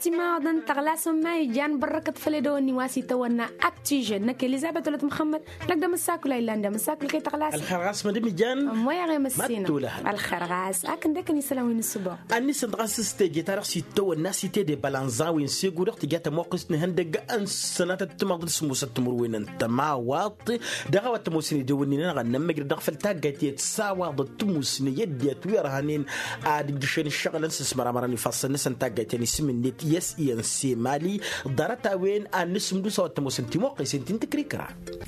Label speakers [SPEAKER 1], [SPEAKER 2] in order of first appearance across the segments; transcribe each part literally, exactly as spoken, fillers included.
[SPEAKER 1] ما ضن تغلاس ما يجان بركة فلدوني واسي تونا أكتيجن نك إليزابيث ولد محمد نقدر مساكل إيلاندا مساكل كي تغلاس
[SPEAKER 2] الخرغاس ما دم يجان
[SPEAKER 1] ما يغي مسينا
[SPEAKER 2] تولها.
[SPEAKER 1] الخرغاس أكن دك نسلوين الصبح
[SPEAKER 2] أني سنتغاس استجي تاريخ سيتو الناس تي دي بالانزاوين سيقول رحت جات موقس نهندق أن سنة تمضي سموسة تمروين أنت ما واطي دعوة تموسني دوني نغنى مجرد دخل تاجت يتساوى ضد تموسني يدي توير هنين عاد جشين الشغل نسس مرة مرة نفصل نسن تاجت يعني اسم النت يس ينسي مالي ضرتها وين أن نسم دوسة تموسن تموقي سنتين تكريكرا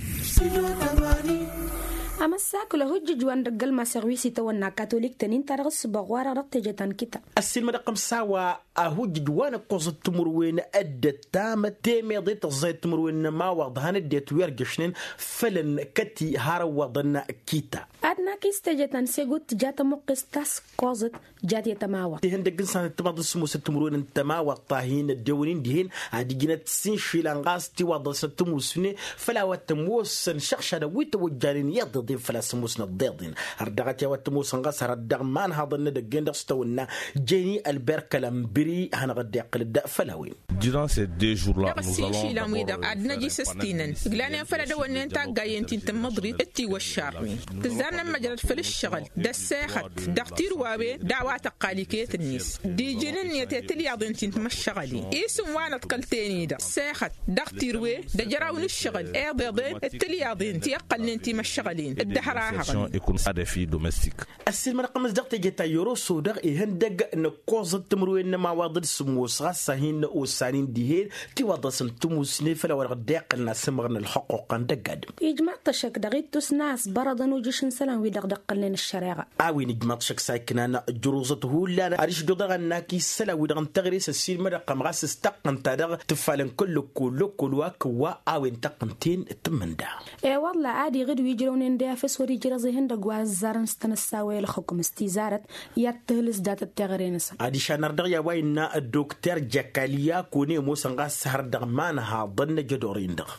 [SPEAKER 1] أما الساكل هو جوان رجال ما سرويسي تونا كاثوليك تنين ترغس بغوارة رتجتان كتا
[SPEAKER 2] السلم رقم ساوى أهو جدوان قوز التمروين أدى تامة تيمي ضيط الزيت تمروين ما وضهان الديت ويرجشنين فلن كتي هارو وضنا كيتا
[SPEAKER 1] أدنا كيستجتان سيقوت جات مقس تاس قوزت جات يتماوى
[SPEAKER 2] دهن دقن سنة تمضي سموس التمروين التماوى طاهين الدونين دهن عادي جنة سين شيلانغاس تيوضى ستموسني فلا وتموسن شخشة ويتوجارين يض ضيف فلا سموسنا الضيضين هردغت يا وتموسن غاس هردغ مان هذا الندقين دستونا جيني البركة لمبري هنغدي قل الداء فلاوين.
[SPEAKER 3] Durant ces deux jours-là,
[SPEAKER 4] nous allons d'abord adna jisastinen glana fala da wannan ta gayantin ta madrid atti washarmi tazana majrat fil الشغل da sahat daqtir wabe da'wat qalikiyat الناس دي جنن يتتل يعضنتين مشغلي اسم وانا تقلتيني دا sahat daqtir we da jarawun الشغل اي بيضين التل يعضين تيقل انت مشغلين الدحراها
[SPEAKER 3] des filles domestiques.
[SPEAKER 2] السلم رقم زدقت جتا يورو سودغ يهندق نقوز التمروين ما واضد سموس غسهين وسانين ديهين تي واضد سمتموسني فلا ورغداق الناس سمغن الحقوق ندقاد
[SPEAKER 1] يجمع تشك دغيت تسناس برضن وجشن سلام ويدغدق لنا الشريعه
[SPEAKER 2] اوي نجمع تشك ساكنانا جروزته لا اريش دغ ناكي سلا ودغن تغريس السلم رقم غاس استقن تدغ تفالن كل كل كل واكوا اوي انتقنتين تمندا
[SPEAKER 1] اي والله عادي غد ويجرون اندافس وري جرزي هندق وازارن استنساوي لخكم استيزارت يتهلس دات التغرينس
[SPEAKER 2] ادي شانر دغ يا وينا الدكتور جاكاليا كوني موسنغا سهر دغ مانها ضن جدورين دغ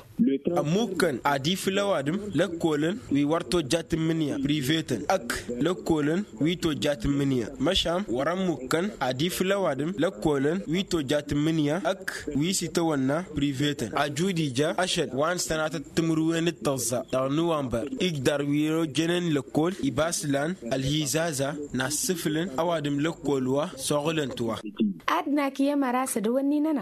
[SPEAKER 5] ممكن ادي فلوادم لكولن وي ورتو جات منيا بريفيتن اك لكولن وي تو جات منيا مشام ورم ممكن ادي فلوادم لكولن وي تو جات منيا اك وي سيتونا بريفيتن اجودي جا اشد وان سنه تمروين التوزا دغ نوامبر يقدر ويرو جنن لكول يباسلان الهيزازا ناسفلن اوادم لكولوا سوغلنتوا
[SPEAKER 1] أدنى كي مراسة دواني ننا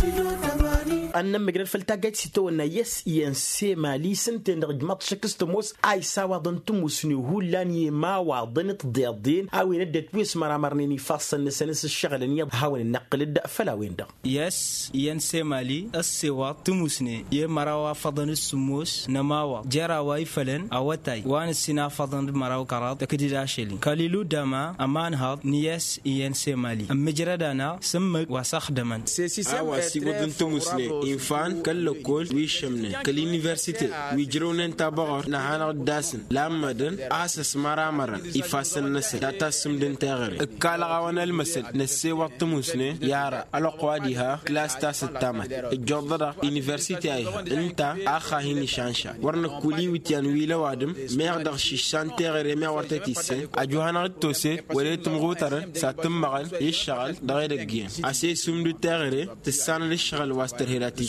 [SPEAKER 2] أنا مجرد فلتاجت ستونا يس ينسي مالي سنتين رجمات شكستموس أي سوا ضنتموسني هو لاني ما وضنت ضيضين أو ندت ويس مرا مرنيني فاصل نسنس الشغل نيض هاون النقل الدق فلا وين دق
[SPEAKER 6] يس ينسي مالي السوا تموسني يمرا فضن السموس نماوا جرا وايفلن أوتاي وان السنا فضن مراو كرات كدي داشلي كاليلو دما أمان هاد نيس ينسي مالي مجردنا سمك وسخدمن
[SPEAKER 5] awa si wadun tumusne infan kallo kol wi shamne kal university wi jironen tabagor na hana dasin lamadan asas maramaran ifasan nas data sumdin tagere kala gawana almasal nasi waqt musne yara ala qwadiha class tas tamat jodda university ay inta akha hini shansha warna kuli witian wila wadum mer dar shishan tagere mer wartati se ajuhana tose waletum gutaran satum magal yishgal dagere gien ase sumdu tagere تسان للشغل واسترهلاتي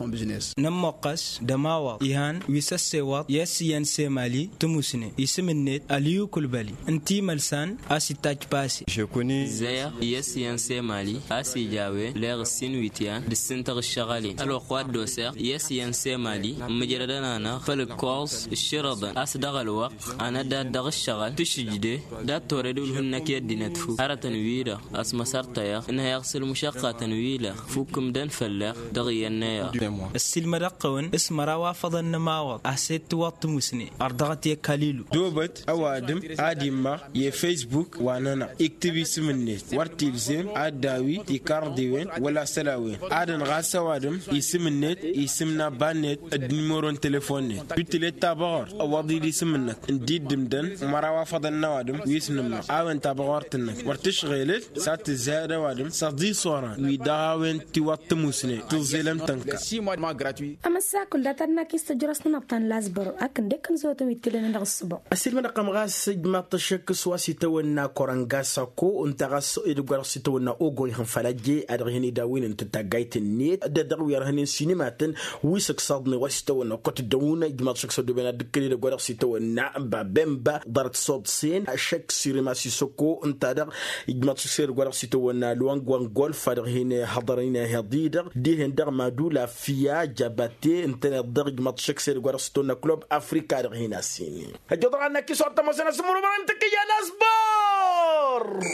[SPEAKER 6] نمقص دماوة إيهان ويسسيوات يسيان سيمالي تموسني اسم النت أليو كلبالي انتي ملسان أسي تاج باسي
[SPEAKER 7] شكوني زيا يسيان سيمالي أسي جاوي لغ سينويتيان للسنتر الشغالي الوقوات دوسير يسيان سيمالي مجردنا أنا فالكورس الشرطة أصدغ الوقت أنا دا دغ الشغل تشجده دا توردو لهنك يدي نتفو أرى تنويرة أسمى سرطيا إنها يغسل مشاقة تنويلة فوكم دن فلاح دغي النيا
[SPEAKER 6] السلم رقون اسم روا فضل نماوض أحسيت وقت مسني أرضغتي كاليلو
[SPEAKER 5] دوبت أوادم آدم يه فيسبوك وانانا اكتبي اسم النت وارتيبزين آداوي تكارديوين ولا سلاوين آدن غاسا وادم اسم النت اسمنا بانت النمورون تليفون نت بتلي تابغر أواضي لي اسم النت انديد دمدن مروا فضل نوادم ويسنما آوين تابغر تنك وارتشغيلت سات الزهر وادم صدي صورا ويداوين تيوات مسنة تزلم تنكا
[SPEAKER 1] أما ساكل دا ترنا كيست جرسنا نبطان لازبر أكن ديكن زوتو يتلين نغصبو
[SPEAKER 2] أسير من رقم غاس ما تشك سواسي تونا كورانغاساكو انت غاس إدوغار سيتونا أوغو يخن فلاجي أدغيني داوين انت تاقايت النيت دادغو يرهنين سينماتن ويسك صادني واسيتونا قط الدونا إجمال شك صدو بنا دكري دغوار سيتونا بابمبا دارت صوت سين شك سيرما سيسوكو انت دغ إجمال شك سير غوار سيتونا لوانغوان غولف أدغيني حضرين هديدغ ديهن دغ مادولا فيا جاباتي انت دغ إجمال شك سير غوار سيتونا كلوب أفريكا أدغينا سيني هجو دغانا كي صوت تموسنا سمرو برانتك يا ناسبور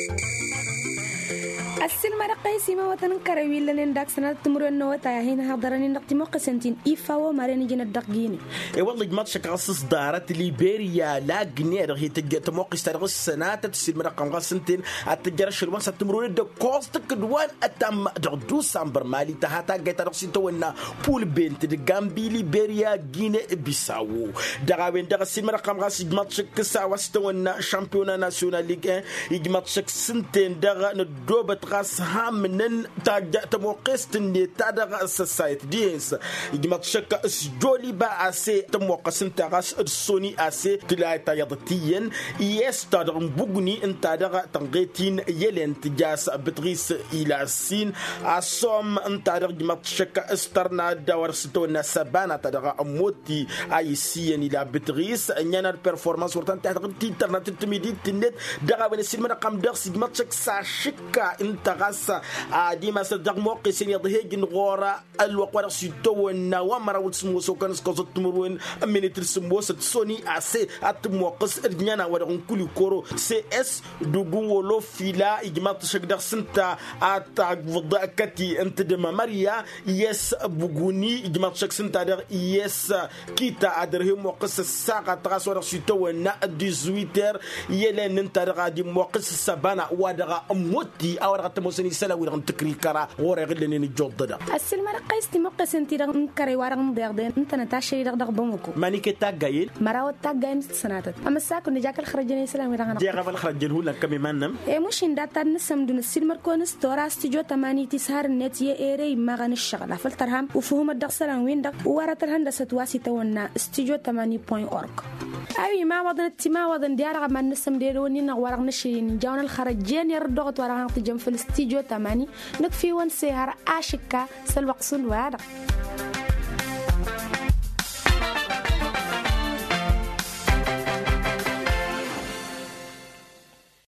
[SPEAKER 1] السلمة رقيسي ما وطن كروي لين داك سنة تمر إنه وتاهين هضرني نقطة مقسمتين إيفا ومارين جن الدقيني.
[SPEAKER 2] إيه والله جماعة شكاس دارت ليبيريا لا جنيه رغي تج تموقس ترغس السنة تسلم رقم غاسنتين التجارة شلوان ستمرون الد كوست كدوان أتم دردو سامبر مالي تهاتا جت رقصين تونا بول بنت الجامبي ليبيريا جيني بيساو دعوين دعسين رقم غاس جماعة شكاس واستونا شامبيونا ناسيونال ليج جماعة شكسنتين دعا ندوبت غاس هامنن تاج تموقس تني تادا السايت دينس جماعة شكا جولي با أسي تموقس انت غاس السوني أسي تلاقي تايضتين يس تادر بغني انت دغا تنغيتين يلين تجاس بتغيس إلى السين أصوم انت دغا جماعة شكا استرنا دور ستونا سبانا تدغا أموتي أي سين إلى بتغيس نيانا البرفورمانس ورطان تهدغ تيترنا تتميدي تنت دغا ونسيل من رقم دغس جماعة شك ساشكا انت غاس عادي ما صدق موقسين يضهيج نغورا الوقوار سيتونا ومرا وتسموسو كان سكوزو تمرون من ترسموس سوني أسي أتموقس إرجعنا ورغم كل كورو سي إس دوغون ولو فيلا إجماع تشكدر سنتا أتاك وضع كتي أنت دم ماريا يس بوغوني إجماع تشك سنتا در يس كيتا أدره موقس الساقة تراس ورغ سيتونا ديزويتر يلين ننتا رغادي موقس السبانا ودغا موتي أو رغا تموسني سلا ورغم تكري كرا ورغ لنين الجود دا
[SPEAKER 1] السلمة رقيستي موقس انتي رغم كري ورغم دغدين انت نتاشي رغ دغ بموكو
[SPEAKER 2] ماني كتاك جايل
[SPEAKER 1] مراوت تاك جايل سناتت أما ساكو نجاك الخرجاني سلام ورغنا
[SPEAKER 2] جاء قبل خرج الهول كم يمنم
[SPEAKER 1] إيه مش إن داتا نسم دون السلمر كونس تورا استجوا تماني تسهر النت يأري ما غن الشغلة فلترهم وفهم الدخسلان وين دق وورت الهندسة واسي تونا استجوا تماني بوين أورك أي ما وضن التما وضن ديار ما نسم ديروني نغورق نشين جاون الخرجان يردغت ورغنا تجمع في الاستجوا تماني نكفي ون سهر عاشقة سلوق سلوى